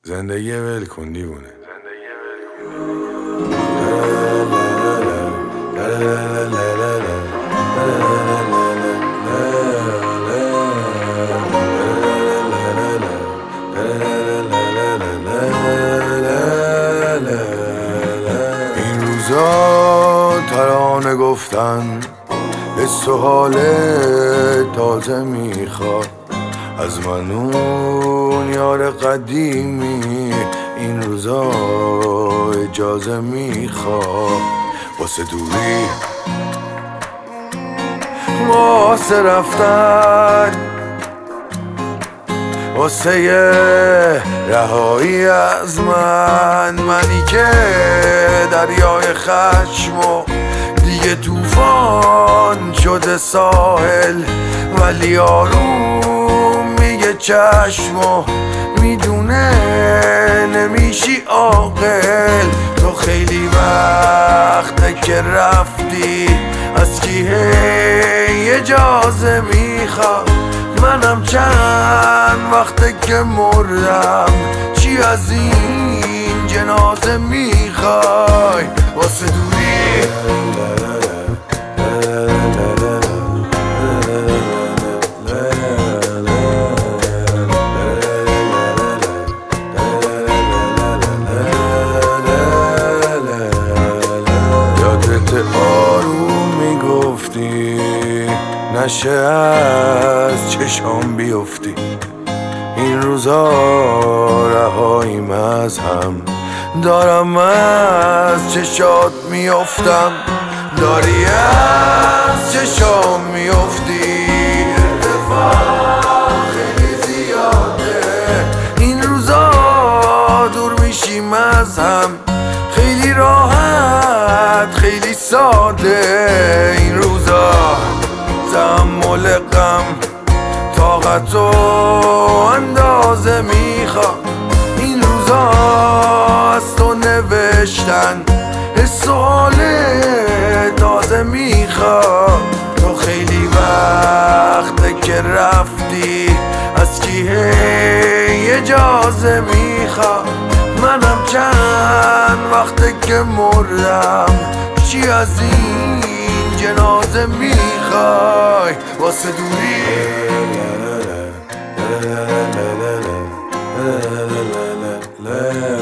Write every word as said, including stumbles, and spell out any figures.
زندگی ول کن دیوونه. این روزا ترانه گفتن حس و حال تازه میخواد از من اون یار قدیمی. این روزا اجازه میخواد واسه دوری، واسه رفتن، واسه رهایی از من. منی که دریای خشم و دیگه طوفان شده ساحل، ولی آروم میگه چشم و میدونه نمیشی عاقل. تو خیلی وقته که رفتی، از کی هی اجازه میخواد؟ منم چند وقته که مردم، چی از این جنازه میخوای واسه دوری؟ آروم میگفتی نشه از چشام بیفتی. این روزا رهاییم از هم، دارم از چشات میافتم، داری از چشام میافتی. اتفاق خیلی زیاده، این روزا دور میشیم از هم، خیلی راحت خیلی ساده. این روزا تحمل غم طاقت و اندازه میخواد. این روزا از تو نوشتن حس و حال تازه میخواد. تو خیلی وقته که رفتی، از کی هی اجازه میخواد؟ منم چند وقته که مردم، چی از این جنازه میخوای واسه دوری؟ لا لا لا لا لا لا لا لا لا لا